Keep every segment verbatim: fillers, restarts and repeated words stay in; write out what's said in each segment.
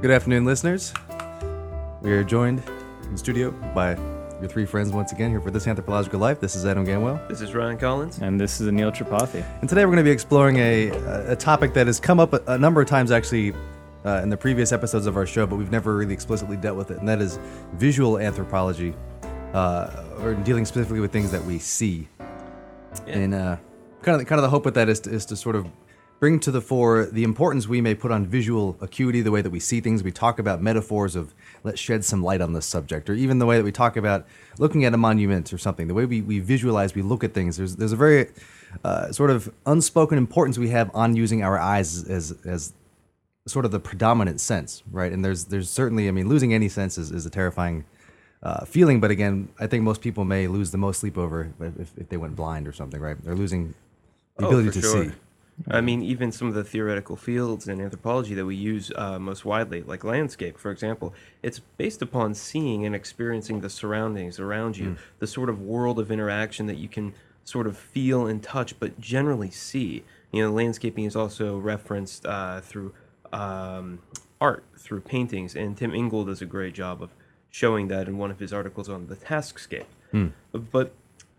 Good afternoon, listeners. We are joined in the studio by your three friends once again here for This Anthropological Life. This is Adam Gamwell. This is Ryan Collins. And this is Anil Tripathi. And today we're going to be exploring a, a topic that has come up a, a number of times actually uh, in the previous episodes of our show, but we've never really explicitly dealt with it, and that is visual anthropology, uh, or dealing specifically with things that we see. Yeah. And uh, kind of kind of the hope with that is to, is to sort of bring to the fore the importance we may put on visual acuity, the way that we see things. We talk about metaphors of let's shed some light on this subject, or even the way that we talk about looking at a monument or something, the way we, we visualize, we look at things. There's there's a very uh, sort of unspoken importance we have on using our eyes as, as as sort of the predominant sense, right? And there's there's certainly, I mean, losing any sense is, is a terrifying uh, feeling, but again, I think most people may lose the most sleep over if, if they went blind or something, right? They're losing the ability oh, for to sure. see. I mean, even some of the theoretical fields in anthropology that we use uh, most widely, like landscape, for example, it's based upon seeing and experiencing the surroundings around you, mm. the sort of world of interaction that you can sort of feel and touch, but generally see. You know, landscaping is also referenced uh, through um, art, through paintings, and Tim Ingold does a great job of showing that in one of his articles on the Taskscape. Mm. But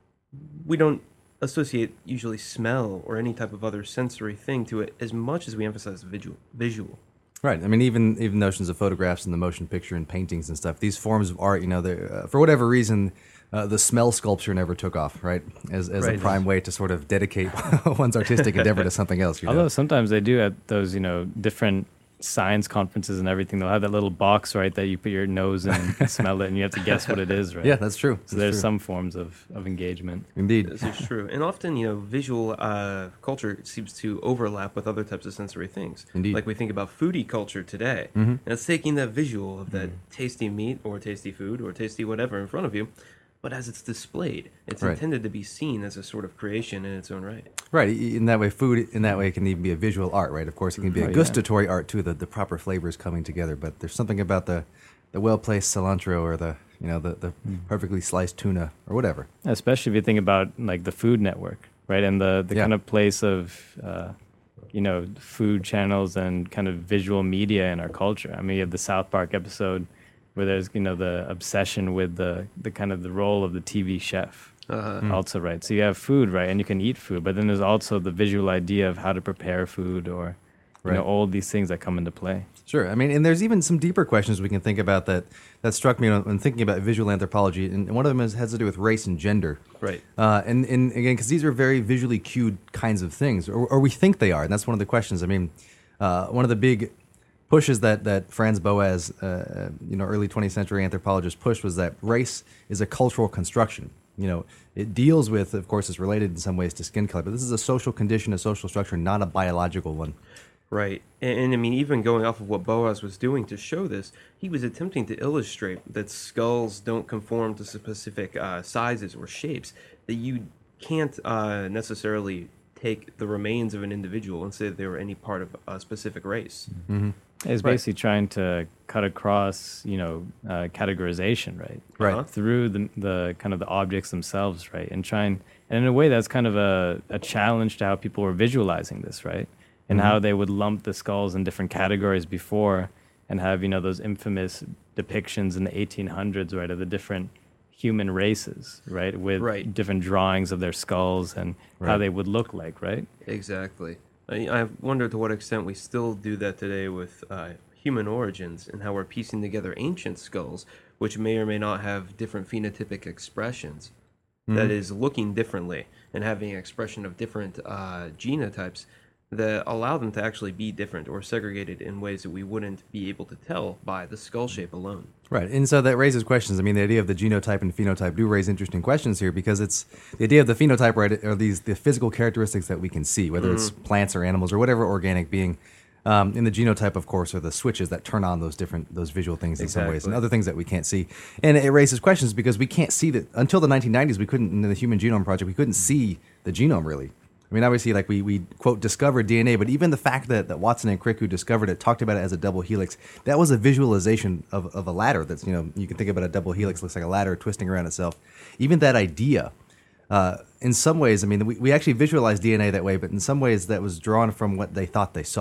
we don't associate usually smell or any type of other sensory thing to it as much as we emphasize visual. Visual. Right. I mean, even even notions of photographs and the motion picture and paintings and stuff. These forms of art, you know, uh, for whatever reason, uh, the smell sculpture never took off, right? As as right. a prime way to sort of dedicate one's artistic endeavor to something else. You know? Although sometimes they do at those, you know, different science conferences and everything, they'll have that little box, right, that you put your nose in and smell it, and you have to guess what it is, right? Yeah, that's true. So that's there's true. some forms of, of engagement. Indeed. This is true. And often, you know, visual uh, culture seems to overlap with other types of sensory things. Indeed. Like we think about foodie culture today. Mm-hmm. And it's taking that visual of that mm-hmm. tasty meat or tasty food or tasty whatever in front of you, but as it's displayed, it's right. intended to be seen as a sort of creation in its own right. Right. In that way, food, in that way, it can even be a visual art, right? Of course, it can be a oh, gustatory yeah. art, too, the, the proper flavors coming together. But there's something about the, the well-placed cilantro or the, you know, the, the mm. perfectly sliced tuna or whatever. Especially if you think about, like, the Food Network, right? And the, the yeah. kind of place of, uh, you know, food channels and kind of visual media in our culture. I mean, you have the South Park episode where there's, you know, the obsession with the, the kind of the role of the T V chef uh-huh. mm. also, right? So you have food, right, and you can eat food, but then there's also the visual idea of how to prepare food or, you right. know, all these things that come into play. Sure. I mean, and there's even some deeper questions we can think about that that struck me when thinking about visual anthropology, and one of them is, has to do with race and gender. Right. Uh, and, and again, because these are very visually cued kinds of things, or, or we think they are, and that's one of the questions. I mean, uh, one of the big pushes that, that Franz Boas, uh, you know, early twentieth century anthropologist pushed was that race is a cultural construction. You know, it deals with, of course, it's related in some ways to skin color, but this is a social condition, a social structure, not a biological one. Right. And, and I mean, even going off of what Boas was doing to show this, he was attempting to illustrate that skulls don't conform to specific uh, sizes or shapes, that you can't uh, necessarily take the remains of an individual and say that they were any part of a specific race. Mm-hmm. It's basically right. trying to cut across, you know, uh, categorization, right? Right. Uh-huh. Through the the kind of the objects themselves, right? And trying, and in a way, that's kind of a, a challenge to how people were visualizing this, right? And mm-hmm. how they would lump the skulls in different categories before, and have, you know, those infamous depictions in the eighteen hundreds, right, of the different human races, right, with right. different drawings of their skulls and right. how they would look like, right? Exactly. I, I wonder to what extent we still do that today with uh, human origins and how we're piecing together ancient skulls, which may or may not have different phenotypic expressions. Mm-hmm. That is, looking differently and having an expression of different uh, genotypes that allow them to actually be different or segregated in ways that we wouldn't be able to tell by the skull shape alone. Right, and so that raises questions. I mean, the idea of the genotype and phenotype do raise interesting questions here, because it's the idea of the phenotype, right, are these the physical characteristics that we can see, whether mm. it's plants or animals or whatever organic being. Um, in the genotype, of course, are the switches that turn on those different those visual things in exactly. some ways, and other things that we can't see. And it raises questions because we can't see that until the nineteen nineties. We couldn't, in the Human Genome Project, we couldn't see the genome really. I mean, obviously, like we, we quote, discovered D N A, but even the fact that, that Watson and Crick, who discovered it, talked about it as a double helix, that was a visualization of, of a ladder that's, you know, you can think about a double helix, looks like a ladder twisting around itself. Even that idea, uh, in some ways, I mean, we, we actually visualize D N A that way, but in some ways that was drawn from what they thought they saw.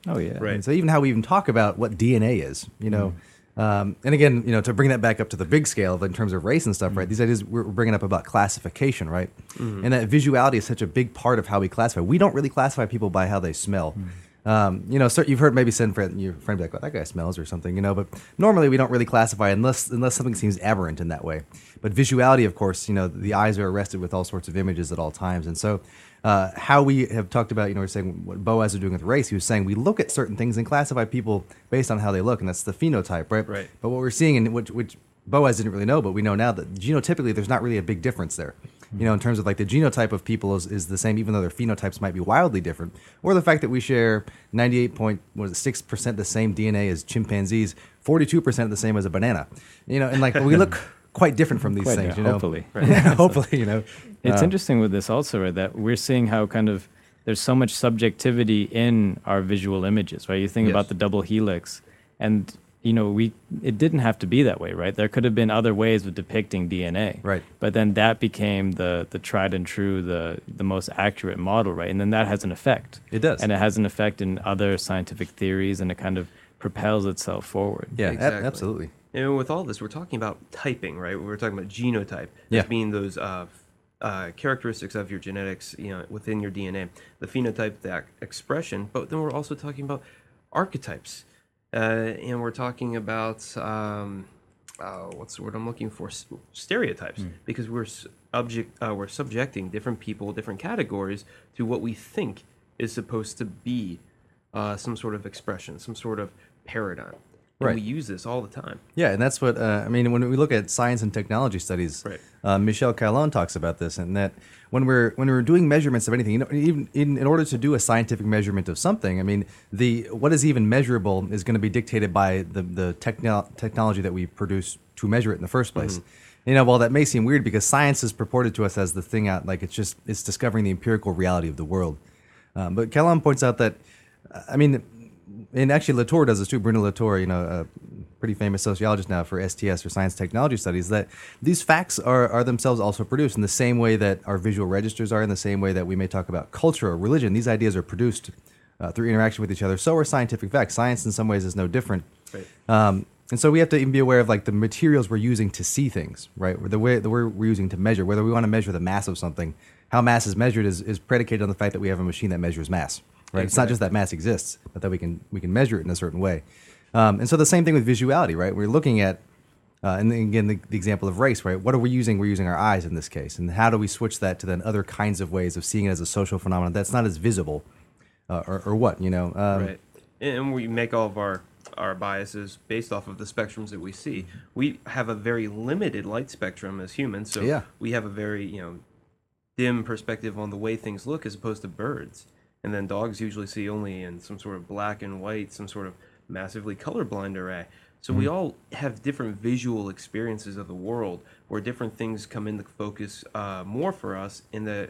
Oh yeah. Right. And so even how we even talk about what D N A is, you know, um, and again, you know, to bring that back up to the big scale in terms of race and stuff, right? These ideas we're bringing up about classification, right? And that visuality is such a big part of how we classify. We don't really classify people by how they smell. Um, you know, so you've heard maybe some friend, your friends like, well, that guy smells or something, you know, but normally we don't really classify unless unless something seems aberrant in that way. But visuality, of course, you know, the eyes are arrested with all sorts of images at all times. And so uh, how we have talked about, you know, we're saying what Boaz is doing with race, he was saying we look at certain things and classify people based on how they look, and that's the phenotype, right? Right. But what we're seeing, and which, which Boaz didn't really know, but we know now that genotypically there's not really a big difference there. You know, in terms of like the genotype of people is, is the same, even though their phenotypes might be wildly different. Or the fact that we share ninety-eight point six percent the same D N A as chimpanzees, forty-two percent the same as a banana. You know, and like we look quite different from these Quite, things, yeah, you know. hopefully. Right. Yeah, hopefully, you know. It's Uh, interesting with this also, right, that we're seeing how kind of there's so much subjectivity in our visual images, right? You think Yes. about the double helix, and you know, we it didn't have to be that way, right? There could have been other ways of depicting D N A, Right. But then that became the the tried and true, the the most accurate model, right? And then that has an effect. It does. and it has an effect in other scientific theories, and it kind of propels itself forward. Yeah, a- Exactly. absolutely. And with all this, we're talking about typing, right? We're talking about genotype Yeah. as being those uh, uh, characteristics of your genetics, you know, within your D N A. The phenotype, that expression, but then we're also talking about archetypes, uh, and we're talking about um, uh, what's the word I'm looking for? S- stereotypes, because we're s- object, uh, we're subjecting different people, different categories to what we think is supposed to be uh, some sort of expression, some sort of paradigm. And Right. we use this all the time. Yeah, and that's what uh, I mean when we look at science and technology studies. Right. Uh, Michel Calon talks about this, and that when we're when we're doing measurements of anything, you know, even in, in order to do a scientific measurement of something, I mean, the what is even measurable is going to be dictated by the the techno- technology that we produce to measure it in the first place. You know, while that may seem weird, because science is purported to us as the thing out, like it's just it's discovering the empirical reality of the world. Um, but Calon points out that, uh, I mean. And actually, Latour does this too. Bruno Latour, you know, a pretty famous sociologist now for S T S, or Science Technology Studies, that these facts are, are themselves also produced in the same way that our visual registers are, in the same way that we may talk about culture or religion. These ideas are produced uh, through interaction with each other. So are scientific facts. Science, in some ways, is no different. Right. Um, and so we have to even be aware of like the materials we're using to see things, right? Or the way the word we're using to measure, whether we want to measure the mass of something. How mass is measured is, is predicated on the fact that we have a machine that measures mass. Right. It's not just that mass exists, but that we can we can measure it in a certain way. Um, and so the same thing with visuality, right? We're looking at, uh, and then again, the, the example of race, right? What are we using? We're using our eyes in this case. And how do we switch that to then other kinds of ways of seeing it as a social phenomenon that's not as visible, uh, or, or what, you know? Um, Right. And we make all of our, our biases based off of the spectrums that we see. We have a very limited light spectrum as humans, so Yeah. we have a very, you know, dim perspective on the way things look as opposed to birds. And then dogs usually see only in some sort of black and white, some sort of massively colorblind array. So we all have different visual experiences of the world where different things come into focus uh, more for us, and that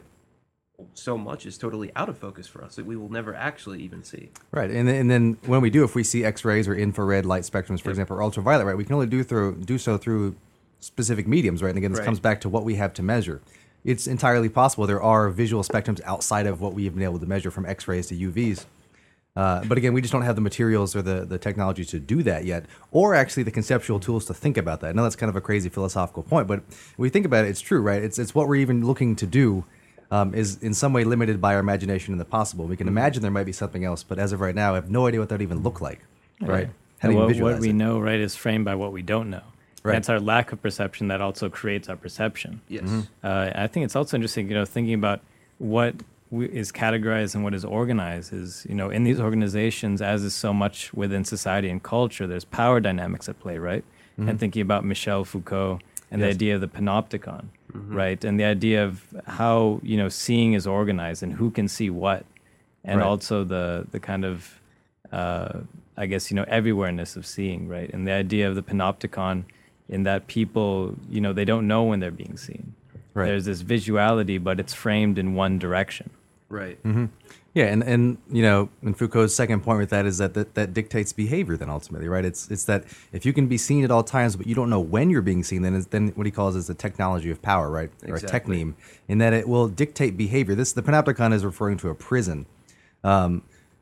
so much is totally out of focus for us that we will never actually even see. Right, and then, and then when we do, if we see X-rays or infrared light spectrums, for Yep. example, or ultraviolet, right, we can only do through do so through specific mediums, right? And again, this Right. comes back to what we have to measure. It's entirely possible there are visual spectrums outside of what we've been able to measure, from X-rays to U Vs. Uh, but again, we just don't have the materials or the, the technology to do that yet, or actually the conceptual tools to think about that. I know that's kind of a crazy philosophical point, but when we think about it, it's true, right? It's it's what we're even looking to do um, is in some way limited by our imagination and the possible. We can imagine there might be something else, but as of right now, I have no idea what that would even look like, right? How do And you what, visualize what we it? know, right, is framed by what we don't know. Right. And it's our lack of perception that also creates our perception. Yes. Uh, I think it's also interesting, you know, thinking about what we, is categorized and what is organized. Is, you know, in these organizations, as is so much within society and culture, there's power dynamics at play, right? And thinking about Michel Foucault and the Yes. idea of the panopticon, right? And the idea of how, you know, seeing is organized and who can see what, and Right. also the the kind of uh, I guess, you know, everywhereness of seeing, right? And the idea of the panopticon, in that people, you know, they don't know when they're being seen. Right. There's this visuality, but it's framed in one direction. Right. Yeah, and, and you know, and Foucault's second point with that is that, that that dictates behavior. Then ultimately, right? It's it's that if you can be seen at all times, but you don't know when you're being seen, then it's, then what he calls is the technology of power, right? Or a Exactly. techneme, in that it will dictate behavior. This the panopticon is referring to a prison. Um,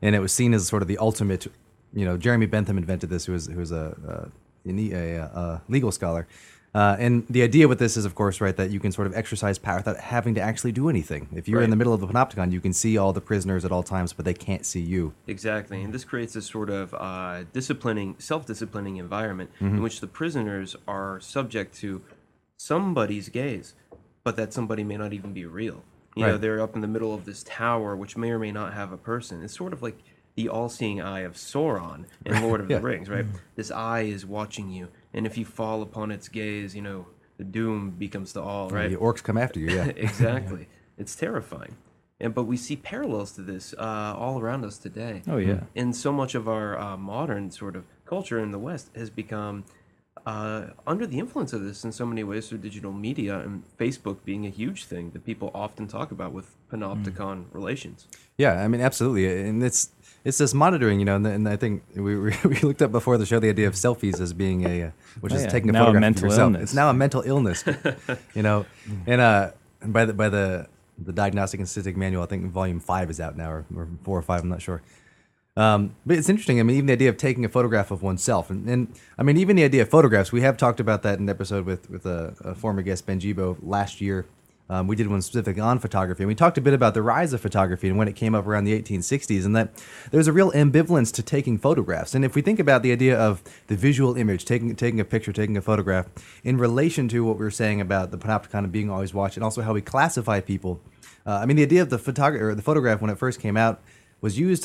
and it was seen as sort of the ultimate. You know, Jeremy Bentham invented this, who was who was a, a, a, a legal scholar. Uh, and the idea with this is, of course, right, that you can sort of exercise power without having to actually do anything. If you're right. in the middle of the panopticon, you can see all the prisoners at all times, but they can't see you. Exactly, and this creates this sort of uh, disciplining, self-disciplining environment Mm-hmm. in which the prisoners are subject to somebody's gaze, but that somebody may not even be real. You know, Right. they're up in the middle of this tower, which may or may not have a person. It's sort of like the all-seeing eye of Sauron in Lord of Yeah. the Rings, right? This eye is watching you, and if you fall upon its gaze, you know, the doom becomes to all, right? The orcs come after you, yeah. Exactly. It's terrifying. And but we see parallels to this uh, all around us today. Oh, yeah. And so much of our uh, modern sort of culture in the West has become uh, under the influence of this in so many ways through digital media, and Facebook being a huge thing that people often talk about with panopticon relations. Yeah, I mean, absolutely, and it's it's this monitoring, you know, and, and I think we we we looked up before the show the idea of selfies as being a, uh, which Oh, is yeah. taking a Now a photograph mental of yourself. illness. It's now a mental illness, you know, and uh, by the by the the Diagnostic and Statistic Manual, I think volume five is out now, or, or four or five, I'm not sure. Um, but it's interesting. I mean, even the idea of taking a photograph of oneself, and, and I mean, even the idea of photographs. We have talked about that in an episode with with a, a former guest, Ben Jibo, last year. Um, we did one specific on photography, and we talked a bit about the rise of photography and when it came up around the eighteen sixties, and that there's a real ambivalence to taking photographs. And if we think about the idea of the visual image, taking taking a picture, taking a photograph, in relation to what we were saying about the panopticon and being always watched, and also how we classify people. Uh, I mean, the idea of the photograph or the photograph when it first came out was used,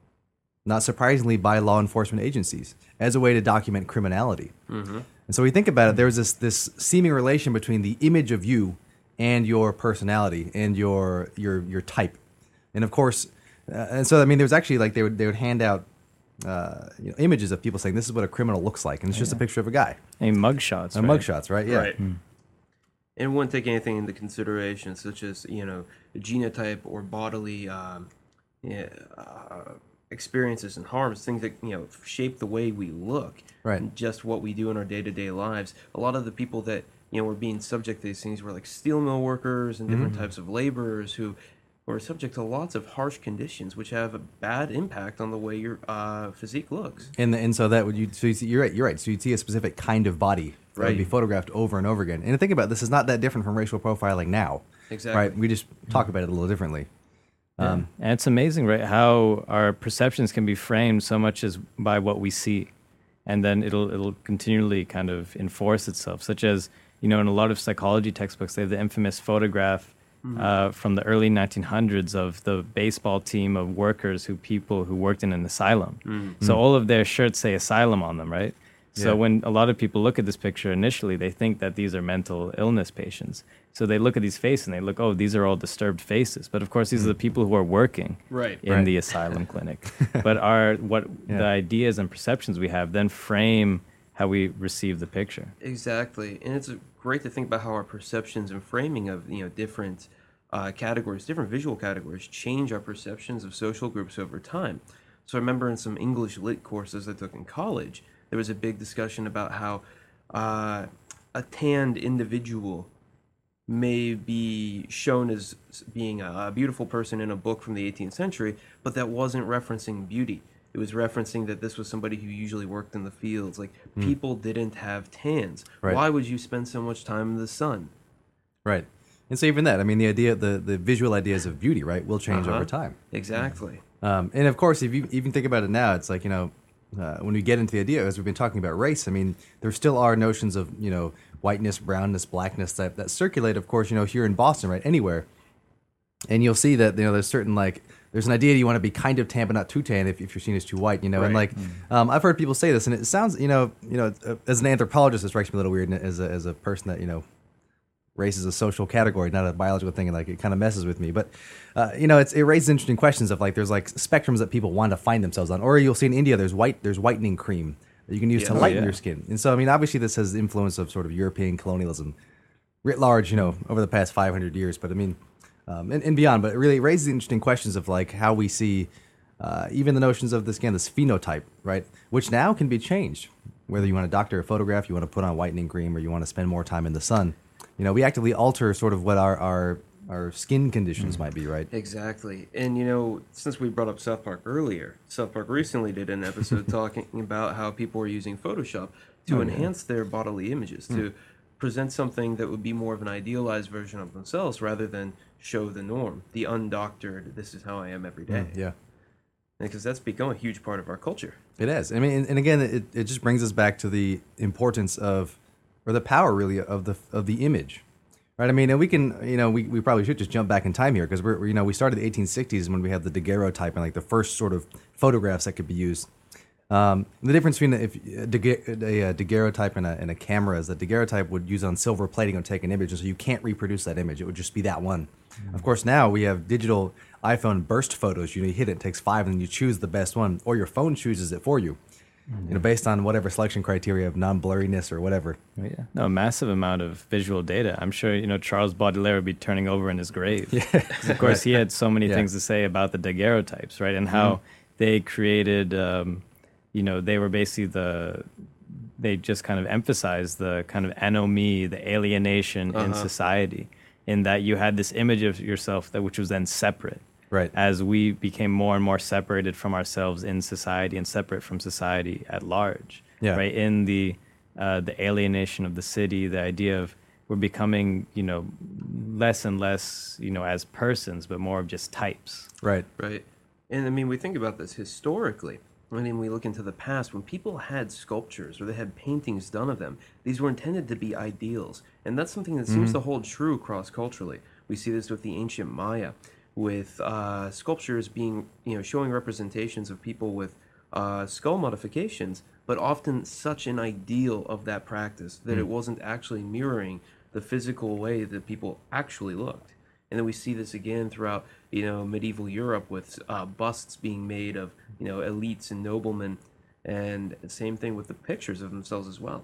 not surprisingly, by law enforcement agencies as a way to document criminality. Mm-hmm. And so we think about it, there's this this seeming relation between the image of you and your personality and your your your type, and of course, uh, and so I mean, there was actually like they would they would hand out uh, you know, images of people saying this is what a criminal looks like, and it's just a picture of a guy. And mugshots. And right? mugshots, right? Yeah. Right. And it wouldn't take anything into consideration, such as, you know, genotype or bodily um, yeah, uh, experiences and harms, things that, you know, shape the way we look. Right. And just what we do in our day-to-day lives. A lot of the people that, you know, were being subject to these things were like steel mill workers and different types of laborers who were subject to lots of harsh conditions, which have a bad impact on the way your uh, physique looks. And and so that would you so you see, you're right you're right so you'd see a specific kind of body that would be Right. photographed over and over again. And think about it, this is not that different from racial profiling now. Exactly. Right? We just talk about it a little differently. Um, And it's amazing, right, how our perceptions can be framed so much as by what we see, and then it'll it'll continually kind of enforce itself. Such as, you know, in a lot of psychology textbooks, they have the infamous photograph uh, from the early nineteen hundreds of the baseball team of workers who people who worked in an asylum. So all of their shirts say asylum on them, right? So Yeah. when a lot of people look at this picture initially, they think that these are mental illness patients. So they look at these faces and they look, oh, these are all disturbed faces. But of course, these are the people who are working Right. in Right. the asylum clinic. But our what Yeah. the ideas and perceptions we have then frame how we receive the picture. Exactly, and it's uh, great to think about how our perceptions and framing of, you know, different uh, categories, different visual categories, change our perceptions of social groups over time. So I remember in some English lit courses I took in college, there was a big discussion about how uh, a tanned individual may be shown as being a, a beautiful person in a book from the eighteenth century, but that wasn't referencing beauty. It was referencing that this was somebody who usually worked in the fields. Like, people didn't have tans. Right. Why would you spend so much time in the sun? Right. And so even that, I mean, the idea, the, the visual ideas of beauty, right, will change Uh-huh. over time. Exactly. Um, and of course, if you even think about it now, it's like, you know, uh, when we get into the idea, as we've been talking about race, I mean, there still are notions of, you know, whiteness, brownness, blackness that, that circulate, of course, you know, here in Boston, right, anywhere. And you'll see that, you know, there's certain, like, there's an idea you want to be kind of tan, but not too tan if, if you're seen as too white, you know. And, Right. like, um, I've heard people say this, and it sounds, you know, you know, uh, as an anthropologist, it strikes me a little weird, and as a, as a person that, you know, race is a social category, not a biological thing, and like it kind of messes with me. But uh, you know, it's, it raises interesting questions of like there's like spectrums that people want to find themselves on. Or you'll see in India there's white there's whitening cream that you can use Yeah. to Oh, lighten yeah. your skin. And so I mean, obviously this has influence of sort of European colonialism writ large, you know, over the past five hundred years. But I mean, um, and, and beyond. But it really raises interesting questions of like how we see uh, even the notions of this again this phenotype, right, which now can be changed. Whether you want to doctor a photograph, you want to put on whitening cream, or you want to spend more time in the sun. You know, we actively alter sort of what our, our our skin conditions might be, right? Exactly. And, you know, since we brought up South Park earlier, South Park recently did an episode talking about how people are using Photoshop to Oh, yeah. enhance their bodily images, to present something that would be more of an idealized version of themselves rather than show the norm, the undoctored, this is how I am every day. Yeah. Because that's become a huge part of our culture. It has. I mean, and, and again, it, it just brings us back to the importance of, or the power really of the of the image, right? I mean, and we can, you know, we, we probably should just jump back in time here because we're, we're, you know, we started the eighteen sixties when we had the daguerreotype and like the first sort of photographs that could be used. Um, the difference between if a, dague- a, a daguerreotype and a, and a camera is that daguerreotype would use on silver plating or take an image, and so you can't reproduce that image. It would just be that one. Mm-hmm. Of course, now we have digital iPhone burst photos. You know, you hit it, it takes five, and then you choose the best one, or your phone chooses it for you. Mm-hmm. You know, based on whatever selection criteria of non-blurriness or whatever. Oh, yeah, no, a massive amount of visual data. I'm sure you know Charles Baudelaire would be turning over in his grave. Yeah, 'Cause of course, he had so many Yeah. things to say about the daguerreotypes, right? And how Mm-hmm. they created, um, you know, they were basically the, they just kind of emphasized the kind of anomie, the alienation in Uh-huh. society, in that you had this image of yourself that which was then separate. Right. As we became more and more separated from ourselves in society and separate from society at large, Yeah. right? In the uh, the alienation of the city, the idea of we're becoming, you know, less and less, you know, as persons, but more of just types. Right. Right. And I mean, we think about this historically. I mean, we look into the past when people had sculptures or they had paintings done of them. These were intended to be ideals, and that's something that seems to hold true cross-culturally. We see this with the ancient Maya, with uh, sculptures being, you know, showing representations of people with uh, skull modifications, but often such an ideal of that practice that it wasn't actually mirroring the physical way that people actually looked. And then we see this again throughout, you know, medieval Europe with uh, busts being made of, you know, elites and noblemen, and the same thing with the pictures of themselves as well.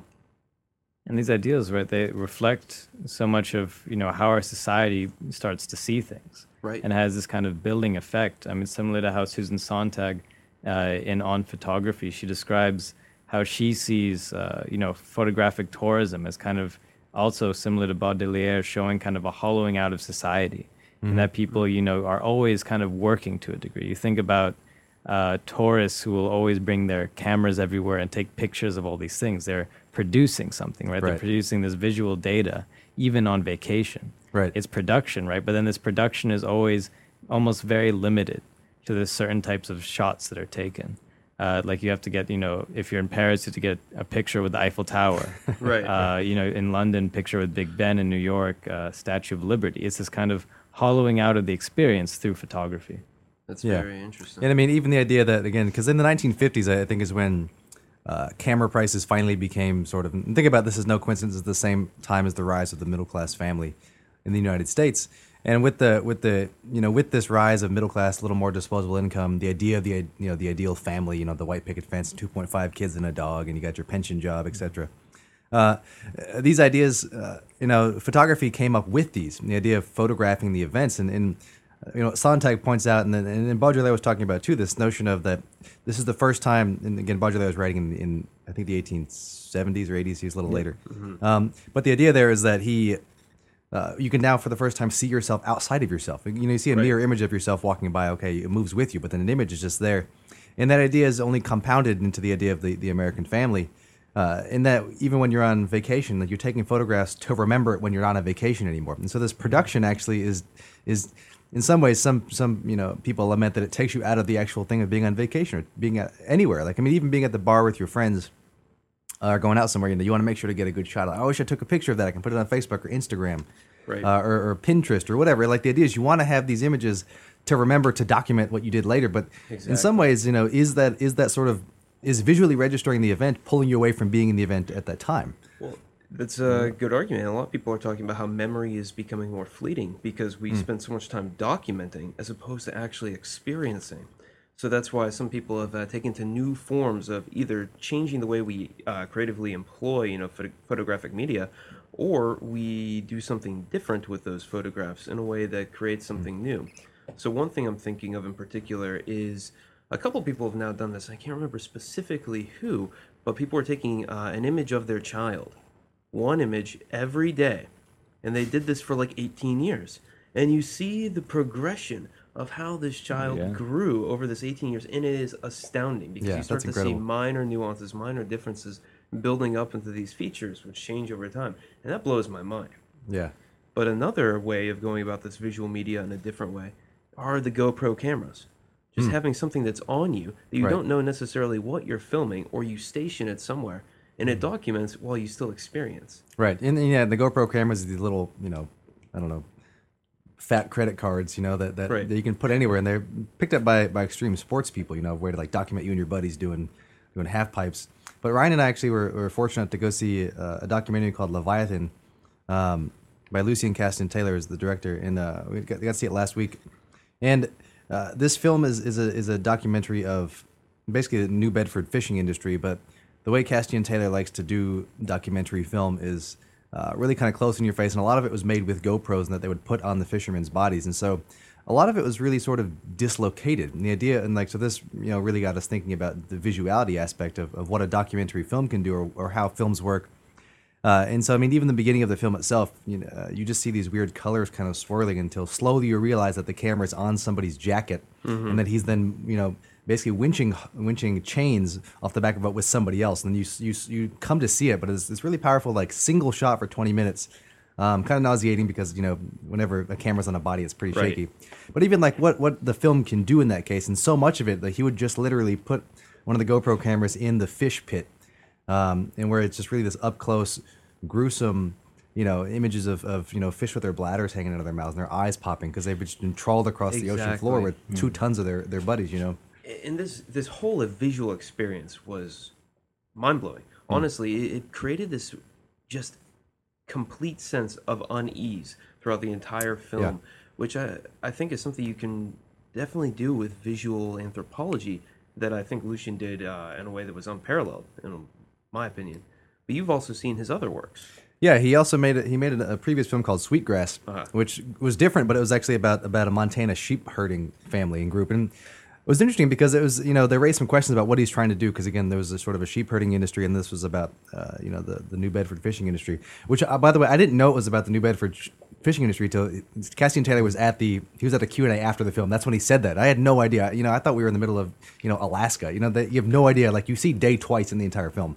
And these ideals, right, they reflect so much of, you know, how our society starts to see things. Right. And has this kind of building effect. I mean, similar to how Susan Sontag uh, in On Photography, she describes how she sees, uh, you know, photographic tourism as kind of also similar to Baudelaire, showing kind of a hollowing out of society. Mm-hmm. And that people, you know, are always kind of working to a degree. You think about uh, tourists who will always bring their cameras everywhere and take pictures of all these things. They're producing something, right? Right. They're producing this visual data, even on vacation. Right. It's production, right? But then this production is always almost very limited to the certain types of shots that are taken. Uh, like you have to get, you know, if you're in Paris, you have to get a picture with the Eiffel Tower. Right. Uh, you know, in London, picture with Big Ben. In New York, uh, Statue of Liberty. It's this kind of hollowing out of the experience through photography. That's Yeah. very interesting. And I mean, even the idea that, again, because in the nineteen fifties, I think is when uh, camera prices finally became sort of, and think about this is no coincidence, it's the same time as the rise of the middle class family in the United States. And with the with the you know with this rise of middle class, a little more disposable income, the idea of the you know the ideal family, you know the white picket fence, two point five kids and a dog, and you got your pension job, et cetera. Uh, these ideas, uh, you know, photography came up with these, the idea of photographing the events, and, and you know Sontag points out, and then and, and Baudelaire was talking about too, this notion of that this is the first time, and again Baudelaire was writing in, in I think the eighteen seventies or eighties, he was a little later, Mm-hmm. um, but the idea there is that he. Uh, you can now, for the first time, see yourself outside of yourself. You know, you see a Right. mirror image of yourself walking by. Okay, it moves with you, but then an image is just there, and that idea is only compounded into the idea of the, the American family. Uh, in that, even when you're on vacation, like you're taking photographs to remember it when you're not on vacation anymore. And so, this production actually is is in some ways, some some you know people lament that it takes you out of the actual thing of being on vacation or being at anywhere. Like I mean, even being at the bar with your friends. Uh, or going out somewhere, you know, you want to make sure to get a good shot. I wish I took a picture of that. I can put it on Facebook or Instagram, Right. uh, or, or Pinterest or whatever. Like the idea is, you want to have these images to remember to document what you did later. But in Exactly. some ways, you know, is that is that sort of is visually registering the event pulling you away from being in the event at that time? Well, that's a good argument. A lot of people are talking about how memory is becoming more fleeting because we spend so much time documenting as opposed to actually experiencing. So that's why some people have uh, taken to new forms of either changing the way we uh, creatively employ, you know, photo- photographic media, or we do something different with those photographs in a way that creates something new. So one thing I'm thinking of in particular is a couple people have now done this. I can't remember specifically who, but people are taking uh, an image of their child, one image every day, and they did this for like eighteen years. and you see the progression of how this child Yeah. grew over this eighteen years, and it is astounding because Yeah, you start that's to see incredible. minor nuances, minor differences building up into these features, which change over time, and that blows my mind. Yeah. But another way of going about this visual media in a different way are the GoPro cameras. Just having something that's on you that you Right. don't know necessarily what you're filming, or you station it somewhere, and it documents while you still experience. Right. And, and yeah, the GoPro cameras, these little, you know, I don't know, fat credit cards, you know, that, that, Right. that you can put anywhere. And they're picked up by, by extreme sports people, you know, a way to like document you and your buddies doing doing half pipes. But Ryan and I actually were, were fortunate to go see uh, a documentary called Leviathan um, by Lucien Caston Taylor is the director. And uh, we got, got to see it last week. And uh, this film is, is, a, is a documentary of basically the New Bedford fishing industry, but the way Castian Taylor likes to do documentary film is uh, really kind of close in your face, and a lot of it was made with GoPros and that they would put on the fishermen's bodies, and so a lot of it was really sort of dislocated. And the idea, and like so, this you know really got us thinking about the visuality aspect of, of what a documentary film can do, or, or how films work. Uh, and so, I mean, even the beginning of the film itself, you know, uh, you just see these weird colors kind of swirling until slowly you realize that the camera's on somebody's jacket, and that he's then, you know, basically winching winching chains off the back of it with somebody else. And then you you you come to see it, but it's this really powerful, like single shot for twenty minutes. Um, kind of nauseating because you know whenever a camera's on a body, it's pretty Right. shaky. But even like what what the film can do in that case, and so much of it, that he would just literally put one of the GoPro cameras in the fish pit. Um, and where it's just really this up close, gruesome, you know, images of, of you know fish with their bladders hanging out of their mouths and their eyes popping because they've just been trawled across the ocean floor Exactly. with two tons of their, their buddies, you know. And this this whole visual experience was mind blowing. Honestly, it, it created this just complete sense of unease throughout the entire film, Yeah. which I I think is something you can definitely do with visual anthropology that I think Lucian did uh, in a way that was unparalleled, in my opinion. But you've also seen his other works. Yeah, he also made a, he made a, a previous film called Sweetgrass, Uh-huh. which was different, but it was actually about about a Montana sheep herding family and group, and it was interesting because it was you know they raised some questions about what he's trying to do because again there was a sort of a sheep herding industry, and this was about uh, you know the, the New Bedford fishing industry, which uh, by the way I didn't know it was about the New Bedford sh- fishing industry till Castian Taylor was at the he was at the Q and A after the film. That's when he said that. I had no idea. You know, I thought we were in the middle of you know Alaska. You know, that you have no idea. Like you see day twice in the entire film,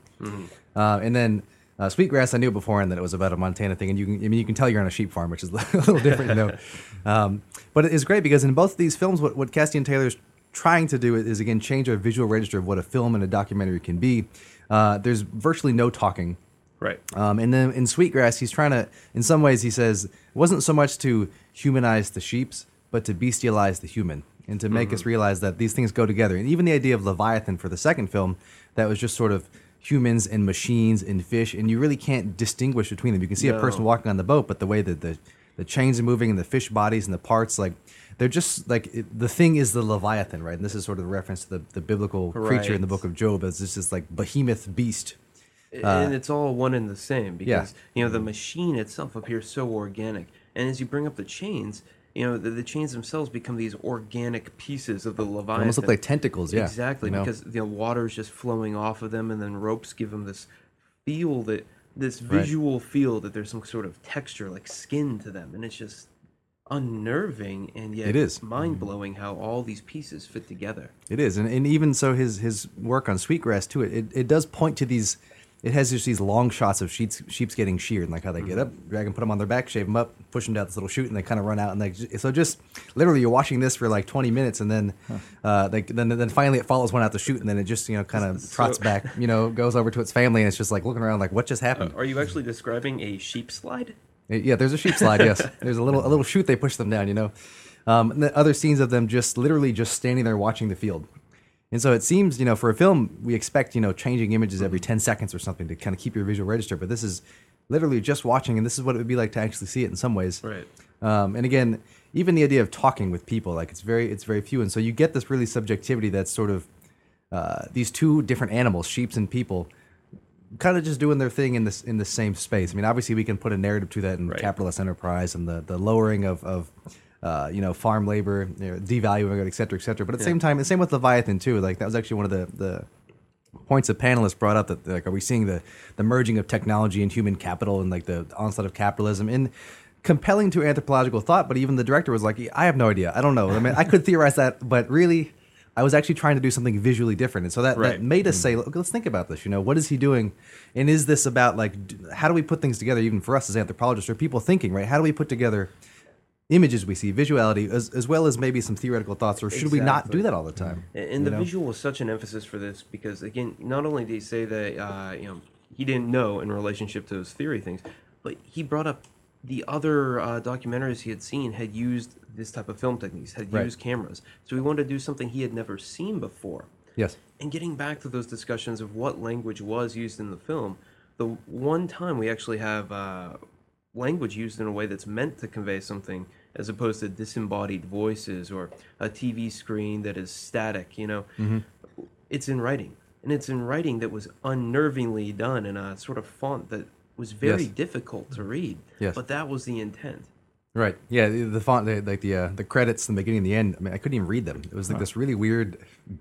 uh, and then. Uh, Sweetgrass, I knew beforehand that it was about a Montana thing, and you can, I mean, you can tell you're on a sheep farm, which is a little different, you know. Um, but it's great because in both of these films, what, what Castian Taylor's trying to do is, again, change our visual register of what a film and a documentary can be. Uh, there's virtually no talking. Right. Um, and then in Sweetgrass, he's trying to, in some ways, he says, it wasn't so much to humanize the sheeps, but to bestialize the human and to make us realize that these things go together. And even the idea of Leviathan for the second film, that was just sort of humans and machines and fish, and you really can't distinguish between them. You can see a No. person walking on the boat, but the way that the, the chains are moving and the fish bodies and the parts, like, they're just like it, the thing is the Leviathan, right? And this is sort of the reference to the, the biblical creature in the Right. book of Job as this is like behemoth beast. and it's all one and the same because yeah. you know the machine itself appears so organic, and as you bring up the chains, you know the, the chains themselves become these organic pieces of the Leviathan. Almost look like tentacles, yeah. Exactly, you know? because the water's just flowing off of them, and then ropes give them this feel that this Right. visual feel that there's some sort of texture like skin to them, and it's just unnerving and yet It is. mind blowing how all these pieces fit together. It is, and, and even so, his his work on Sweetgrass too. It, it it does point to these. It has just these long shots of sheeps sheeps getting sheared, and like how they get up, drag them, put them on their back, shave them up, push them down this little chute, and they kind of run out. And like so, just literally, you're watching this for like twenty minutes, and then uh, like then then finally it follows one out the chute, and then it just you know kind of trots So- back, you know, goes over to its family, and it's just like looking around like what just happened. Are you actually describing a sheep slide? Yeah, there's a sheep slide. Yes, there's a little a little chute they push them down. You know, um, and the other scenes of them just literally just standing there watching the field. And so it seems, you know, for a film, we expect, you know, changing images every ten seconds or something to kind of keep your visual register. But this is literally just watching, and this is what it would be like to actually see it in some ways. Right. Um, and again, even the idea of talking with people, like it's very, it's very few. And so you get this really subjectivity that's sort of uh, these two different animals, sheeps and people, kind of just doing their thing in this in the same space. I mean, obviously we can put a narrative to that in Right. capitalist enterprise and the the lowering of of uh, you know farm labor, you know, devaluing it, et cetera, et cetera. But at the Yeah. same time, the same with Leviathan too. Like that was actually one of the the points that panelists brought up that like are we seeing the the merging of technology and human capital and like the onslaught of capitalism and compelling to anthropological thought, but even the director was like, I have no idea. I don't know. I mean, I could theorize that, but really, I was actually trying to do something visually different. And so that, Right. that made us say, Look, let's think about this. You know, what is he doing? And is this about, like, d- how do we put things together, even for us as anthropologists or people thinking, right? How do we put together images we see, visuality, as, as well as maybe some theoretical thoughts, or should we not Exactly. do that all the time? And, and You the know? visual was such an emphasis for this because, again, not only did he say that uh, you know he didn't know in relationship to those theory things, but he brought up the other uh, documentaries he had seen had used this type of film techniques, had Right. used cameras. So he wanted to do something he had never seen before. Yes. And getting back to those discussions of what language was used in the film, the one time we actually have uh, language used in a way that's meant to convey something as opposed to disembodied voices or a T V screen that is static, you know, Mm-hmm. it's in writing. And it's in writing that was unnervingly done in a sort of font that was very Yes. difficult to read. Yes. But that was the intent. Right. Yeah. The, the font, the, like the uh, the credits, the beginning and the end. I mean, I couldn't even read them. It was like this really weird,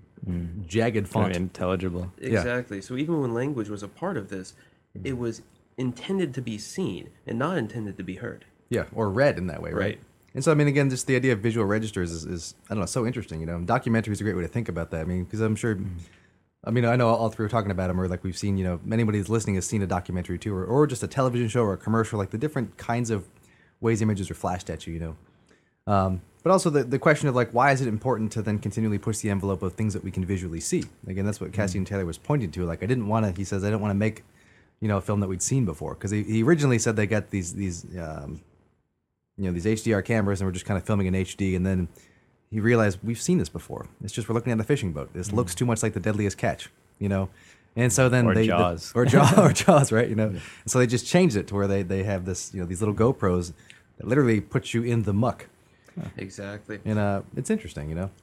jagged font. Very intelligible. Exactly. So even when language was a part of this, it was intended to be seen and not intended to be heard. Yeah, or read in that way, right? Right. And so, I mean, again, just the idea of visual registers is, is I don't know, so interesting. You know, documentary is a great way to think about that. I mean, because I'm sure, I mean, I know all three were talking about them, or like we've seen, you know, anybody who's listening has seen a documentary too, or, or just a television show or a commercial, like the different kinds of ways images are flashed at you, you know. Um, but also the, the question of like, why is it important to then continually push the envelope of things that we can visually see? Again, that's what Cassian Taylor was pointing to. Like, I didn't want to, he says, I didn't want to make, you know, a film that we'd seen before. Because he, he originally said they got these, these, um, you know, these H D R cameras and we're just kind of filming in H D. And then he realized we've seen this before. It's just we're looking at a fishing boat. This looks too much like The Deadliest Catch, you know? And so then Or they, Jaws. The, or Jaws, or Jaws, right? You know, and so they just changed it to where they, they have this, you know, these little GoPros that literally put you in the muck. Exactly. And uh, it's interesting, you know.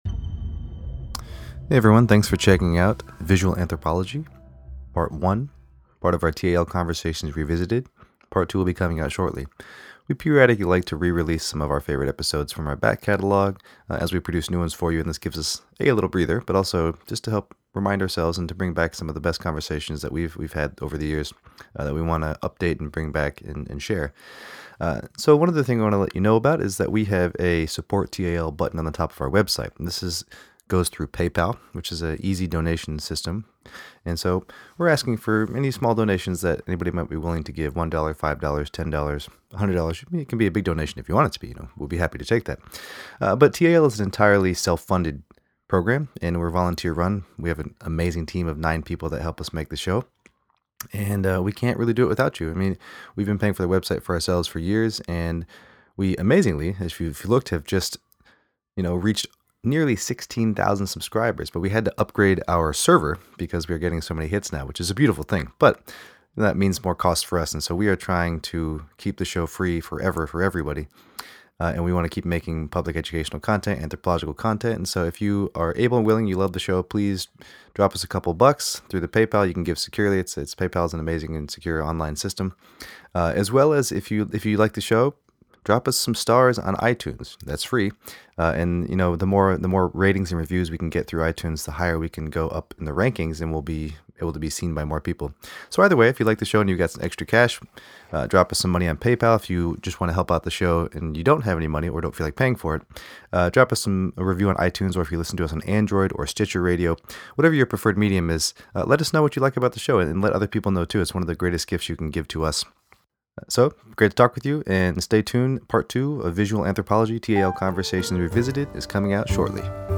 Hey everyone, thanks for checking out Visual Anthropology, Part one, part of our T A L Conversations Revisited. Part two will be coming out shortly. We periodically like to re-release some of our favorite episodes from our back catalog uh, as we produce new ones for you, and this gives us a, a little breather, but also just to help remind ourselves and to bring back some of the best conversations that we've we've had over the years uh, that we want to update and bring back and, and share. Uh, so one of the things I want to let you know about is that we have a Support T A L button on the top of our website. And this is goes through PayPal, which is an easy donation system. And so we're asking for any small donations that anybody might be willing to give, one dollar, five dollars, ten dollars, one hundred dollars. It can be a big donation if you want it to be. You know, we'll be happy to take that. Uh, but T A L is an entirely self-funded program, and we're volunteer run. We have an amazing team of nine people that help us make the show. And uh, we can't really do it without you. I mean, we've been paying for the website for ourselves for years, and we amazingly, if you, if you looked, have just, you know, reached nearly sixteen thousand subscribers. But we had to upgrade our server because we are getting so many hits now, which is a beautiful thing. But that means more cost for us, and so we are trying to keep the show free forever for everybody. Uh, and we want to keep making public educational content, anthropological content. And so if you are able and willing, you love the show, please drop us a couple bucks through the PayPal. You can give securely. It's, it's PayPal is an amazing and secure online system. Uh, as well as if you if you like the show, drop us some stars on iTunes. That's free. Uh, and you know, the more the more ratings and reviews we can get through iTunes, the higher we can go up in the rankings, and we'll be able to be seen by more people. So either way, if you like the show and you got some extra cash, uh, drop us some money on PayPal. If you just want to help out the show and you don't have any money or don't feel like paying for it, uh, drop us some a review on iTunes, or if you listen to us on Android or Stitcher Radio, whatever your preferred medium is, uh, let us know what you like about the show, and, and let other people know too. It's one of the greatest gifts you can give to us. So, great to talk with you, and stay tuned. Part two of Visual Anthropology T A L Conversations Revisited is coming out shortly.